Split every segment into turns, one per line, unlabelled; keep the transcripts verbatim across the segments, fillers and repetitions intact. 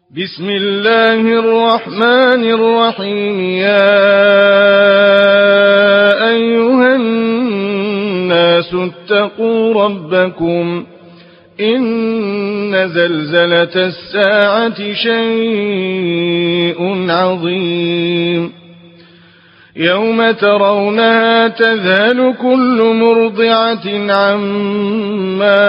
بسم الله الرحمن الرحيم. يا أيها الناس اتقوا ربكم إن زلزلة الساعة شيء عظيم يوم ترونها تذهل كل مرضعة عما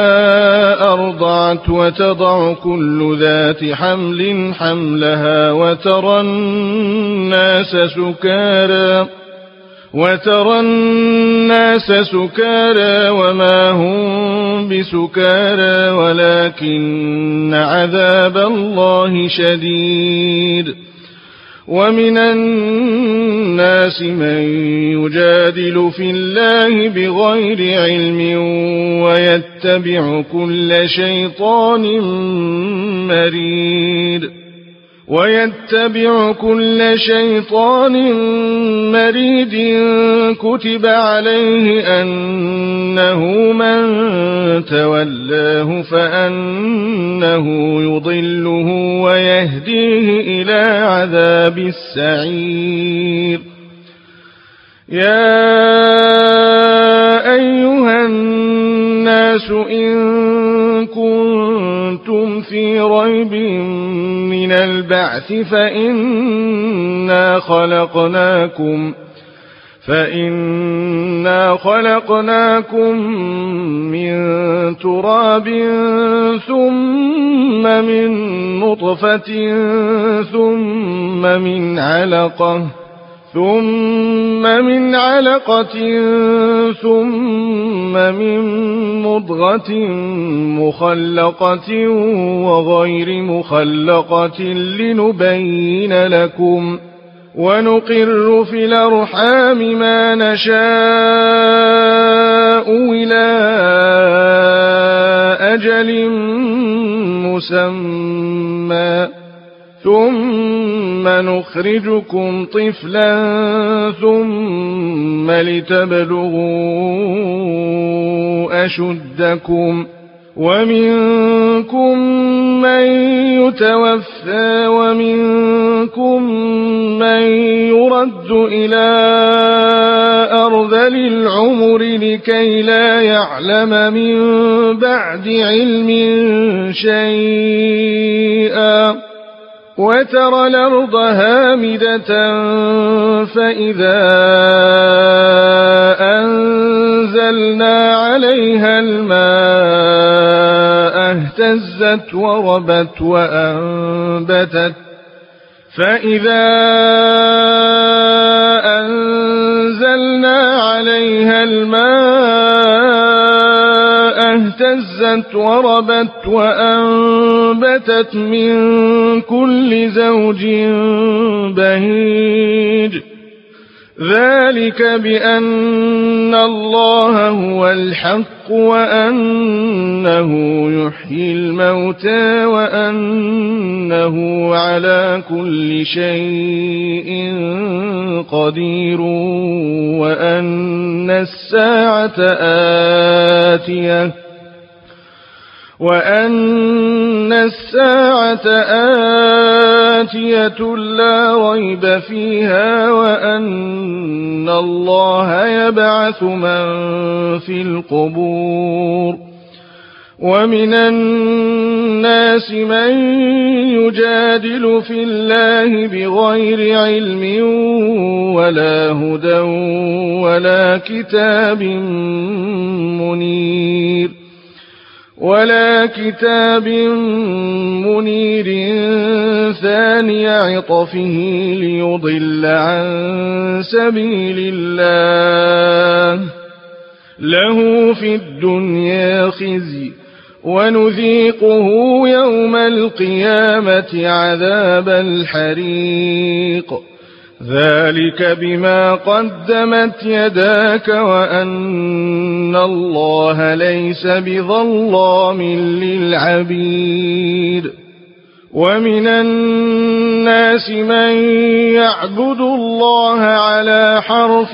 أرضعت وتضع كل ذات حمل حملها وترى الناس سكارى وترى الناس سكارى وما هم بسكارى ولكن عذاب الله شديد. ومن الناس من يجادل في الله بغير علم ويتبع كل شيطان مريد ويتبع كل شيطان مريد كتب عليه أنه من تولاه فأنه يضله ويهديه إلى عذاب السعير. يا أيها الناس إن كنتم في ريب من البعث فإنا خلقناكم فإنا خلقناكم من تراب ثم من نطفة ثم من علقة ثم من علقة ثم من مضغة مخلقة وغير مخلقة لنبين لكم ونقر في الأرحام ما نشاء إلى أجل مسمى ثم نخرجكم طفلا ثم لتبلغوا أشدكم ومنكم من يتوفى ومنكم من يرد إلى أرذل العمر لكي لا يعلم من بعد علم شيئا وترى الأرض هامدة فإذا أنزلنا عليها الماء اهتزت وربت وأنبتت فإذا أنزلنا عليها الماء اهتزت وربت وأنبتت من كل زوج بهيج. ذلك بأن الله هو الحق وأنه يحيي الموتى وأنه على كل شيء قدير وأن الساعة آتية وأن الساعة آتية لا ريب فيها وأن الله يبعث من في القبور. ومن الناس من يجادل في الله بغير علم ولا هدى ولا كتاب منير ولا كتاب منير ثاني عطفه ليضل عن سبيل الله له في الدنيا خزي ونذيقه يوم القيامة عذاب الحريق. ذلك بما قدمت يداك وأن الله ليس بظلام للعبيد. ومن الناس من يعبد الله على حرف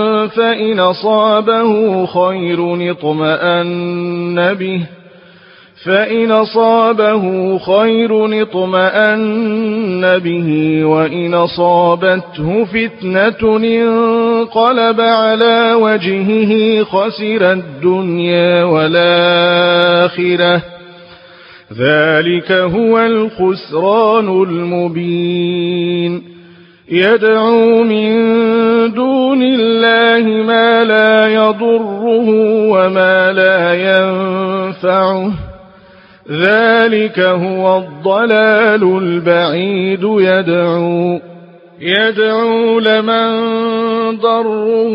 فإن أصابه خير اطمأن به فإن أصابه خير اطمأن به وإن أصابته فتنة انقلب على وجهه خسر الدنيا والآخرة ذلك هو الخسران المبين يدعو من دون الله ما لا يضره وما لا ينفعه ذلك هو الضلال البعيد يدعو يدعو لمن ضره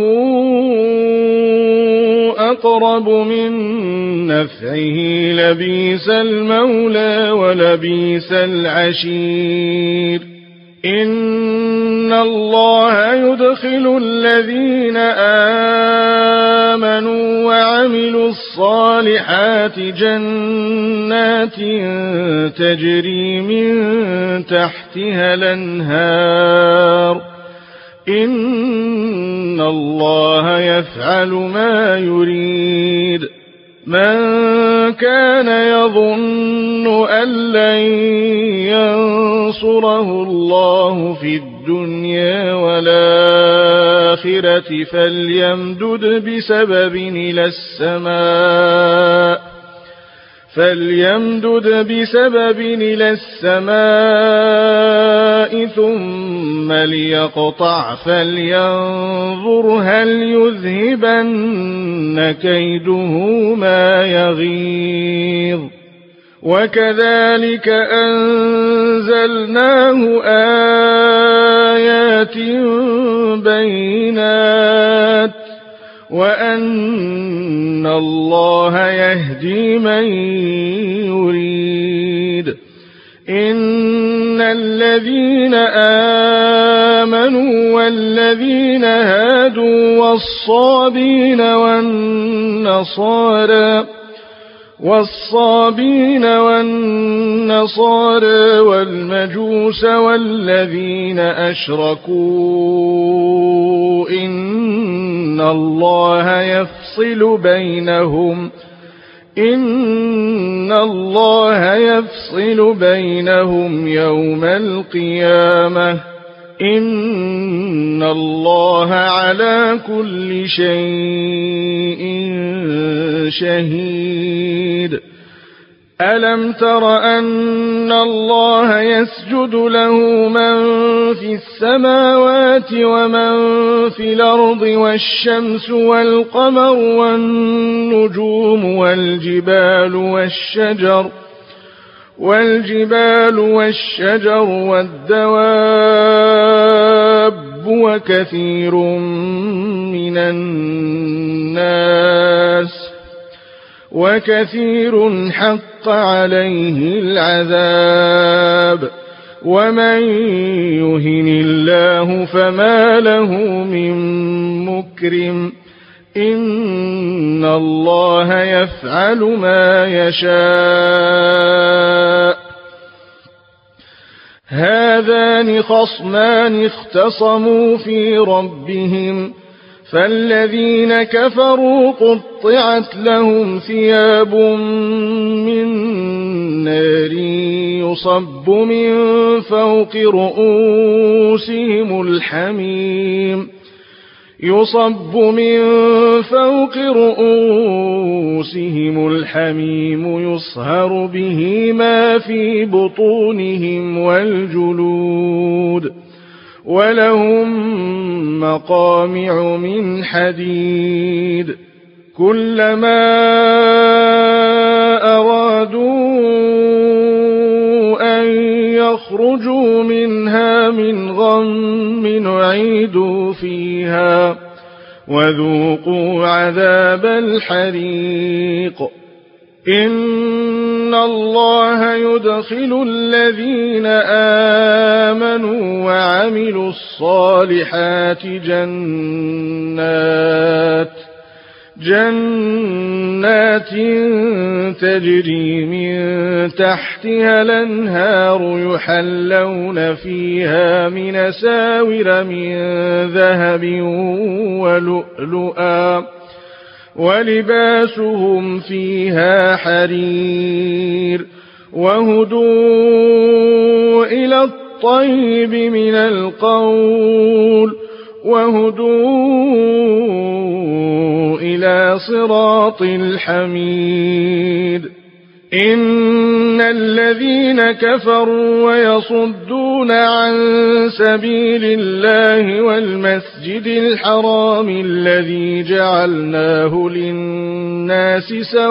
أقرب من نفعه لبيس المولى ولبيس العشير إن الله يدخل الذين آمنوا وعملوا الصالحات جنات تجري من تحتها الأنهار إن الله يفعل ما يريد من كان يظن أن لن ينصره الله في الدنيا والآخرة فليمدد بسبب إلى السماء فليمدد بسبب إلى السماء ثم ليقطع فلينظر هل يذهبن كيده ما يغيظ وكذلك أنزلناه آيات بينات وأن الله يهدي من يريد إن الذين آمنوا والذين هادوا والصابين والنصارى والصابين والنصارى والمجوس والذين أشركوا إن الله يفصل بينهم إن الله يفصل بينهم يوم القيامة إن الله على كل شيء شهيد ألم تر أن الله يسجد له من في السماوات ومن في الأرض والشمس والقمر والنجوم والجبال والشجر والجبال والشجر والدواب وكثير من الناس وكثير حق عليه العذاب ومن يهن الله فما له من مكرم إن الله يفعل ما يشاء هذان خصمان اختصموا في ربهم فالذين كفروا قطعت لهم ثياب من نار يصب من فوق رؤوسهم الحميم يصب من فوق رؤوسهم الحميم يصهر به ما في بطونهم والجلود ولهم مقامع من حديد كلما أرادوا أن يخرجوا منها من غم أعيدوا فيها وذوقوا عذاب الحريق إن الله يدخل الذين آمنوا وعملوا الصالحات جنات جنات تجري من تحتها الأنهار يحلون فيها من أساور من ذهب ولؤلؤا ولباسهم فيها حرير وهدوا إلى الطيب من القول وهدوا إلى صراط الحميد إن الذين كفروا ويصدون عن سبيل الله والمسجد الحرام الذي جعلناه للناس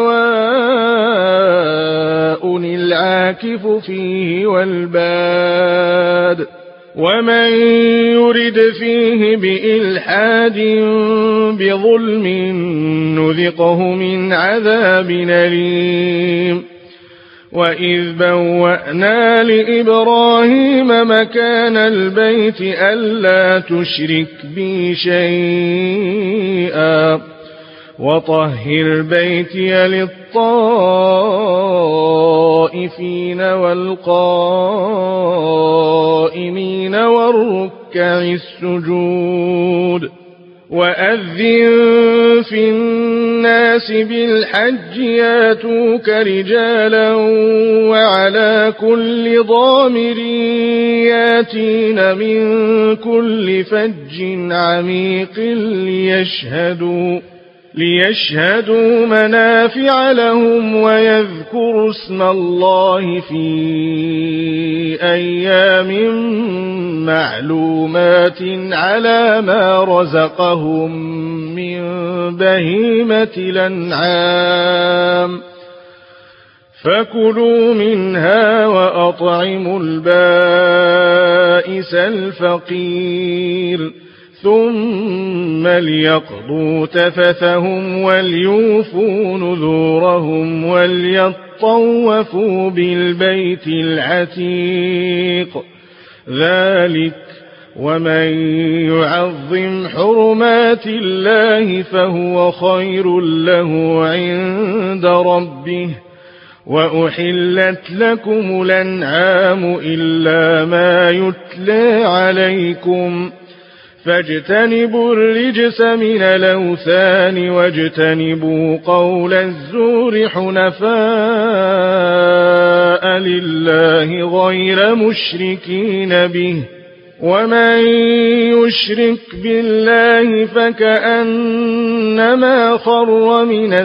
سواء العاكف فيه والباد ومن يرد فيه بإلحاد بظلم نذقه من عذاب أليم وإذ بوأنا لإبراهيم مكان البيت ألا تشرك بي شيئا وطهر بيتي للطائفين والقائمين والركع السجود وأذن في الناس بالحج ياتوك رجالا وعلى كل ضامر ياتين من كل فج عميق ليشهدوا ليشهدوا منافع لهم ويذكروا اسم الله في أيام معلومات على ما رزقهم من بهيمة الأنعام فكلوا منها وأطعموا البائس الفقير ثم ليقضوا تفثهم وليوفوا نذورهم وليطوفوا بالبيت العتيق ذلك ومن يعظم حرمات الله فهو خير له عند ربه وأحلت لكم الأنعام إلا ما يتلى عليكم فاجتنبوا الرجس من الأوثان واجتنبوا قول الزور حنفاء لله غير مشركين به ومن يشرك بالله فكأنما خر من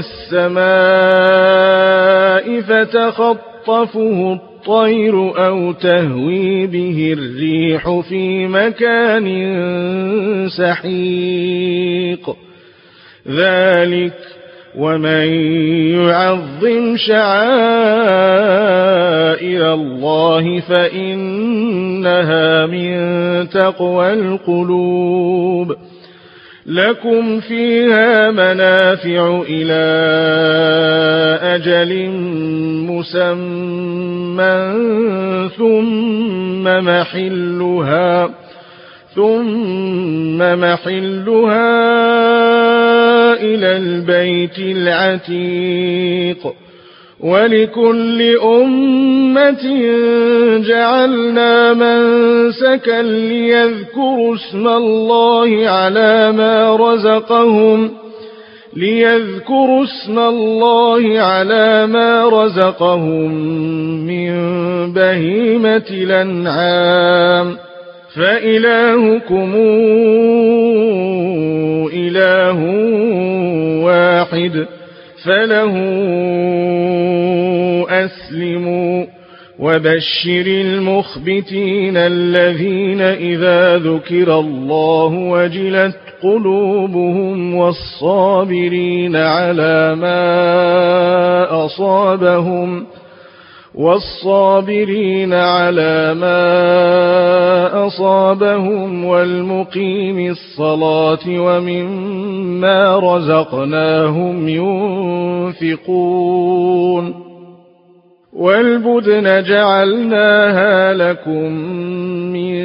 السماء فتخطفه الطير أو تهوي به الريح في مكان سحيق ذلك ومن يعظم شعائر الله فإنها من تقوى القلوب لكم فيها منافع إلى أجل مسمى ثم محلها ثم محلها إلى البيت العتيق ولكل أمة جعلنا منسكا ليذكروا اسم الله على ما رزقهم ليذكروا اسم الله على ما رزقهم من بهيمة الأنعام فإلهكم إله واحد فله أسلموا وبشر المخبتين الذين إذا ذكر الله وجلت قلوبهم والصابرين على ما أصابهم والصابرين على ما أصابهم والمقيم الصلاة ومما رزقناهم ينفقون والبدن جعلناها لكم من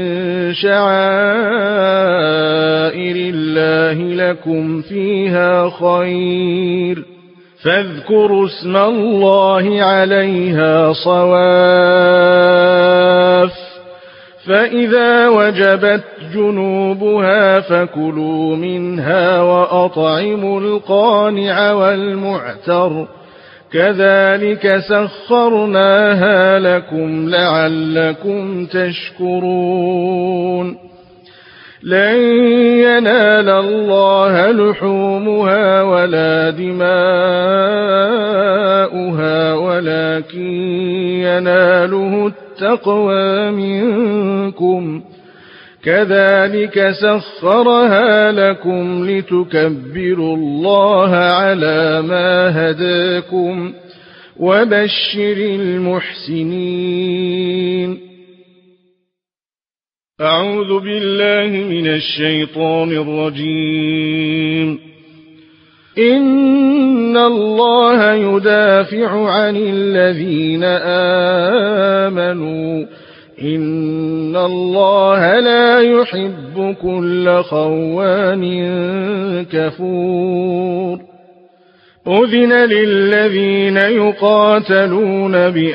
شعائر الله لكم فيها خير فاذكروا اسم الله عليها صواف فإذا وجبت جنوبها فكلوا منها وأطعموا القانع والمعتر كذلك سخرناها لكم لعلكم تشكرون لن ينال الله لحومها ولا دماؤها ولكن يناله التقوى منكم كذلك سخرها لكم لتكبروا الله على ما هداكم وبشر المحسنين. أعوذ بالله من الشيطان الرجيم. إن الله يدافع عن الذين آمنوا إن الله لا يحب كل خوان كفور. أذن للذين يقاتلون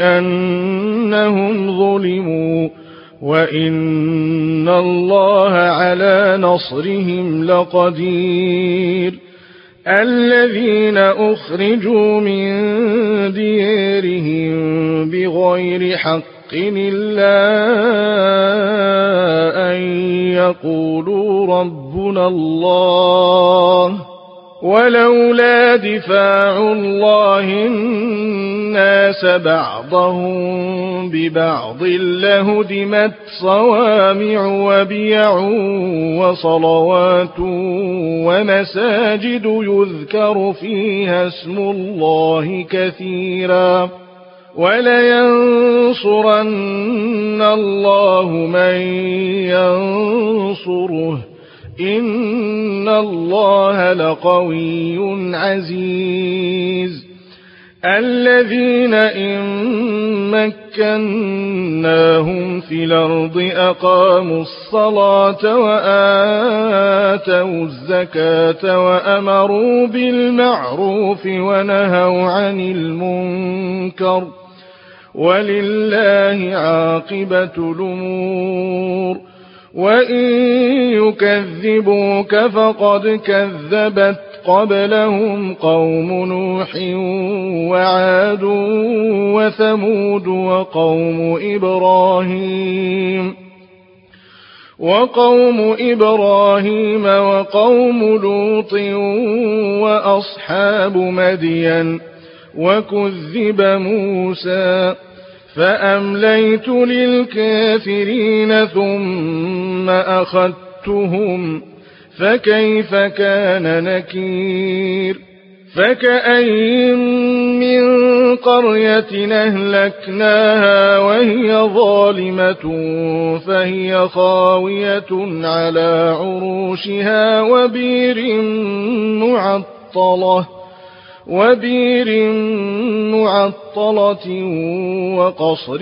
بأنهم ظلموا وإن الله على نصرهم لقدير. الذين أخرجوا من ديارهم بغير حق إلا أن يقولوا ربنا الله ولولا دفاع الله الناس بعضهم ببعض لهدمت صوامع وبيع وصلوات ومساجد يذكر فيها اسم الله كثيرا ولينصرن الله من ينصره إن الله لقوي عزيز. الذين إن مكناهم في الأرض أقاموا الصلاة وآتوا الزكاة وأمروا بالمعروف ونهوا عن المنكر ولله عاقبة الأمور. وإن يكذبوك فقد كذبت قبلهم قوم نوح وعاد وثمود وقوم إبراهيم وقوم إبراهيم وقوم لوط وأصحاب مدين وكذب موسى فأمليت للكافرين ثم أخذتهم فكيف كان نكير. فكأين من قرية أهلكناها وهي ظالمة فهي خاوية على عروشها وبير معطلة وبير معطلة وقصر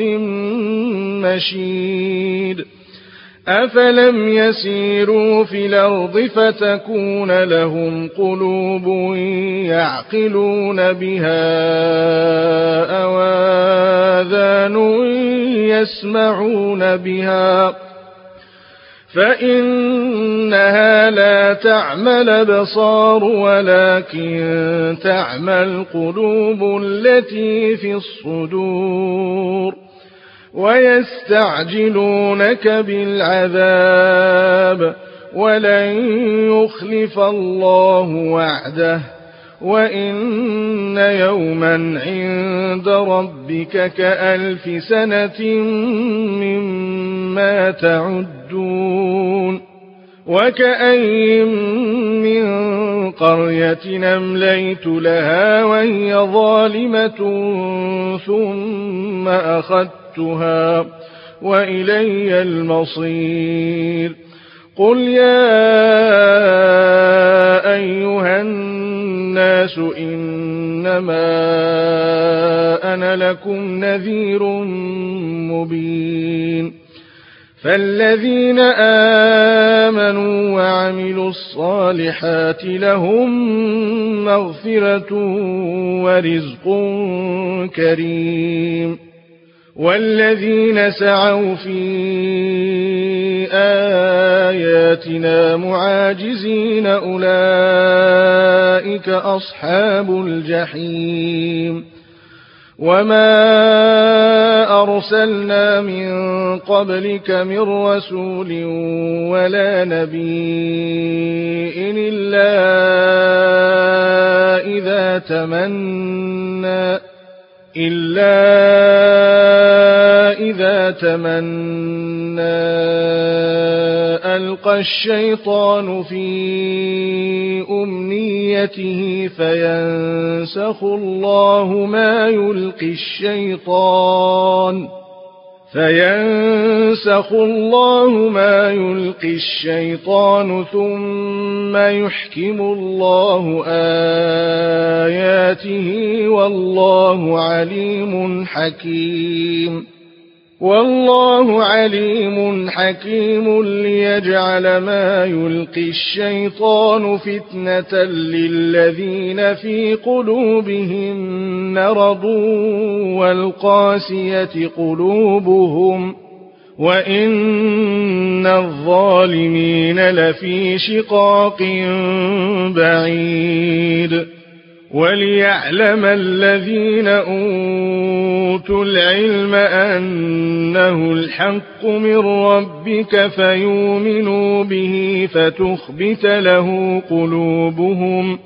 مشيد. أفلم يسيروا في الأرض فتكون لهم قلوب يعقلون بها أو آذان يسمعون بها فإنها لا تعمى الأبصار ولكن تعمى القلوب التي في الصدور. ويستعجلونك بالعذاب ولن يخلف الله وعده وإن يوما عند ربك كألف سنة مما تعدون. وكأين من قرية أمليت لها وهي ظالمة ثم أخذتها وإلي المصير. قل يا أيها الناس إنما أنا لكم نذير مبين. فالذين آمنوا وعملوا الصالحات لهم مغفرة ورزق كريم. والذين سعوا في آياتنا معاجزين أولئك أصحاب الجحيم وما أرسلنا من قبلك من رسول ولا نبي إلا إذا تمنى إلا إذا تمنى ألقى الشيطان في أمنيته فينسخ الله ما يلقي الشيطان فينسخ الله ما يلقي الشيطان ثم يحكم الله آياته والله عليم حكيم والله عليم حكيم ليجعل ما يلقي الشيطان فتنة للذين في قلوبهم مرض والقاسية قلوبهم وإن الظالمين لفي شقاق بعيد وليعلم الذين أوتوا العلم أنه الحق من ربك فيؤمنوا به فتخبت له قلوبهم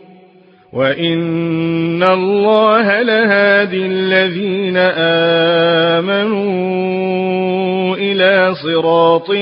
وإن الله لهادي الذين آمنوا إلى صراط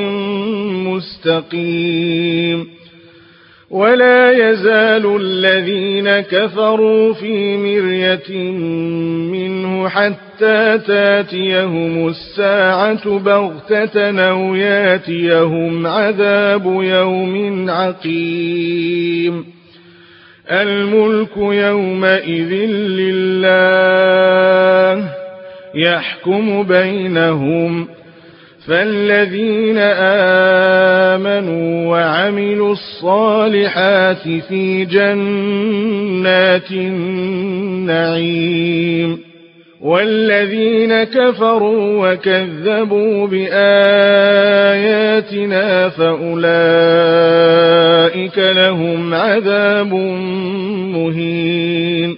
مستقيم ولا يزال الذين كفروا في مرية منه حتى تاتيهم الساعة بغتة أو ياتيهم عذاب يوم عقيم الملك يومئذ لله يحكم بينهم فالذين آمنوا وعملوا الصالحات في جنات النعيم والذين كفروا وكذبوا بآياتنا فأولئك لهم عذاب مهين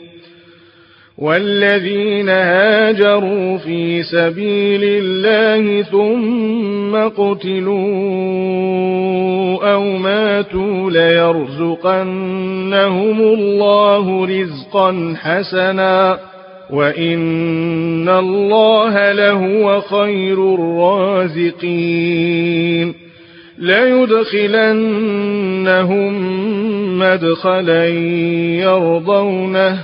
والذين هاجروا في سبيل الله ثم قتلوا أو ماتوا ليرزقنهم الله رزقا حسنا وإن الله لهو خير الرازقين ليدخلنهم مدخلا يرضونه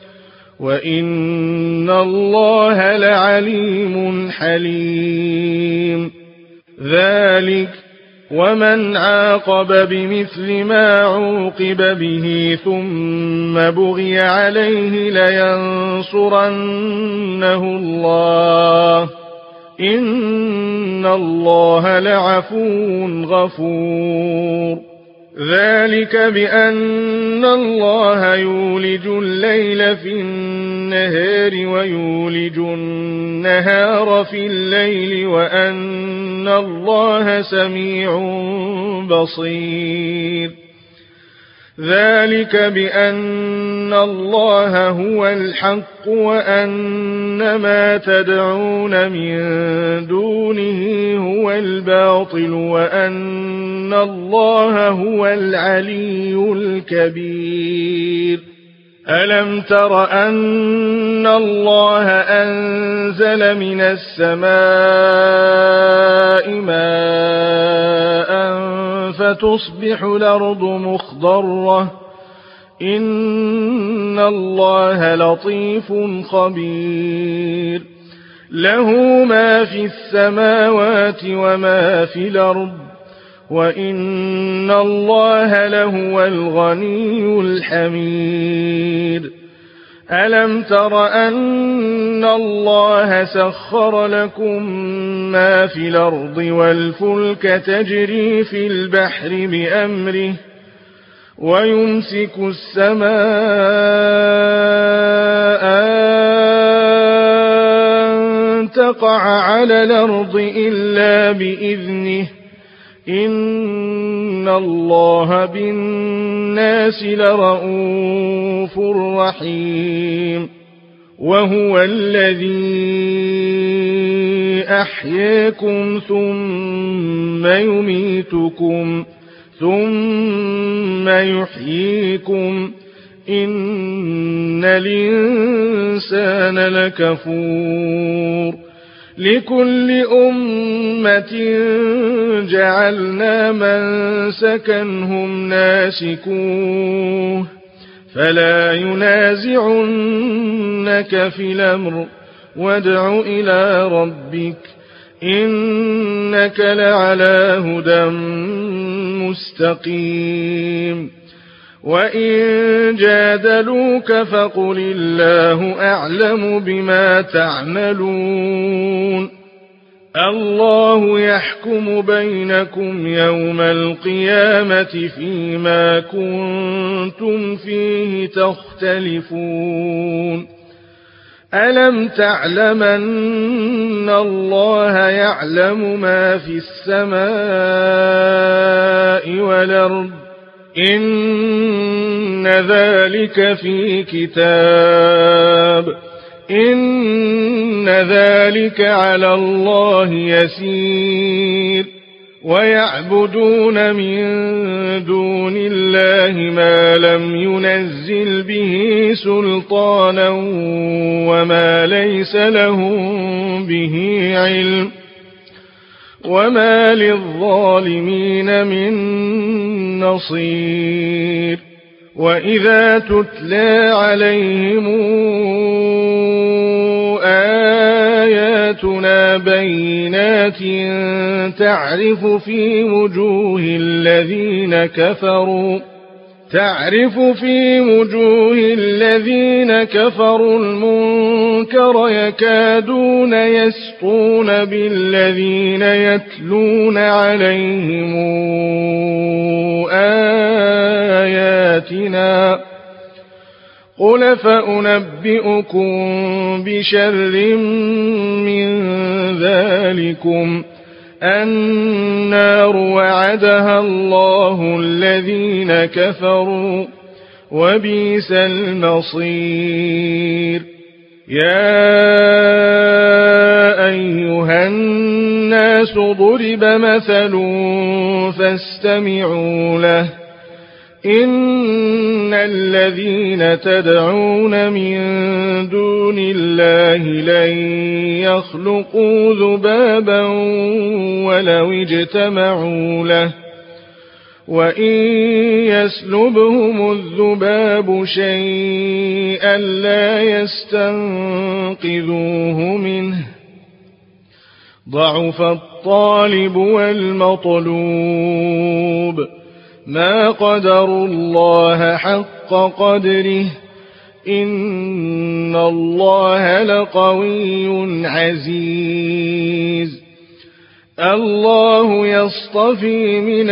وإن الله لعليم حليم ذلك ومن عاقب بمثل ما عوقب به ثم بغي عليه لينصرنه الله إن الله لعفو غفور ذلك بأن الله يولج الليل في النهار ويولج النهار في الليل وأن الله سميع بصير ذلك بأن الله هو الحق وأن ما تدعون من دونه هو الباطل وأن الله هو العلي الكبير ألم تر أن الله أنزل من السماء ماء فتصبح الأرض مخضرة إن الله لطيف خبير له ما في السماوات وما في الأرض وإن الله لهو الغني الحميد ألم تر أن الله سخر لكم ما في الأرض والفلك تجري في البحر بأمره ويمسك السماء أن تقع على الأرض إلا بإذنه إن الله بالناس لرءوف رحيم وهو الذي أحياكم ثم يميتكم ثم يحييكم إن الإنسان لكفور لكل أمة جعلنا منسكا هم ناسكوه فلا ينازعنك في الأمر وادع إلى ربك إنك لعلى هدى مستقيم وإن جادلوك فقل الله أعلم بما تعملون الله يحكم بينكم يوم القيامة فيما كنتم فيه تختلفون ألم تعلم أن الله يعلم ما في السماء والأرض إن ذلك في كتاب إن ذلك على الله يسير ويعبدون من دون الله ما لم ينزل به سلطانا وما ليس لهم به علم وما للظالمين من نصير وإذا تتلى عليهم آياتنا بينات تعرف في وجوه الذين كفروا تعرف في وجوه الذين كفروا المنكر يكادون يسطون بالذين يتلون عليهم آياتنا قل فأنبئكم بشر من ذلكم النار وعدها الله الذين كفروا وبئس المصير يا أيها الناس ضرب مثل فاستمعوا له إن الذين تدعون من دون الله لن يخلقوا ذبابا ولو اجتمعوا له وإن يسلبهم الذباب شيئا لا يستنقذوه منه ضعف الطالب والمطلوب ما قدروا الله حق قدره إن الله لقوي عزيز الله يصطفي من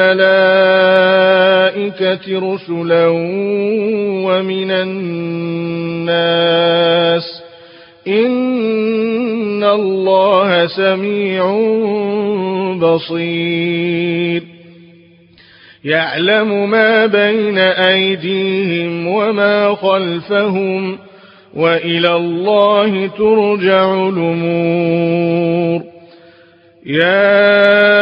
الملائكة رسلا ومن الناس إن الله سميع بصير يعلم ما بين أيديهم وما خلفهم وإلى الله ترجع الأمور يا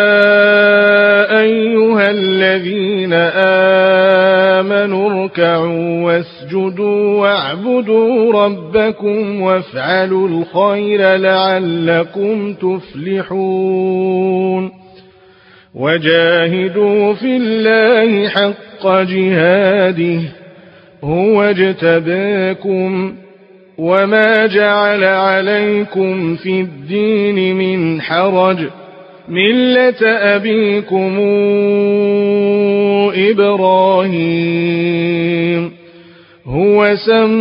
أيها الذين آمنوا اركعوا واسجدوا واعبدوا ربكم وافعلوا الخير لعلكم تفلحون وجاهدوا في الله حق جهاده هو اجتباكم وما جعل عليكم في الدين من حرج ملة أبيكم إبراهيم هو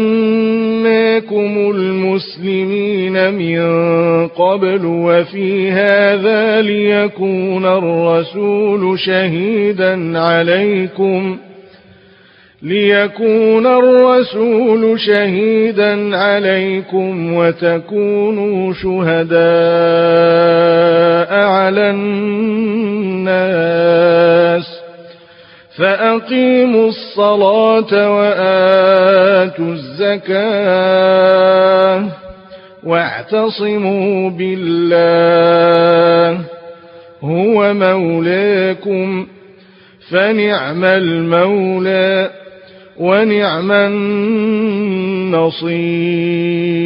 سماكم المسلمين من قبل وفي هذا ليكون الرسول شهيدا عليكم ليكون الرسول شهيدا عليكم وتكونوا شهداء على الناس فأقيموا الصلاة وآتوا الزكاة واعتصموا بالله هو مولاكم فنعم المولى ونعم النصير.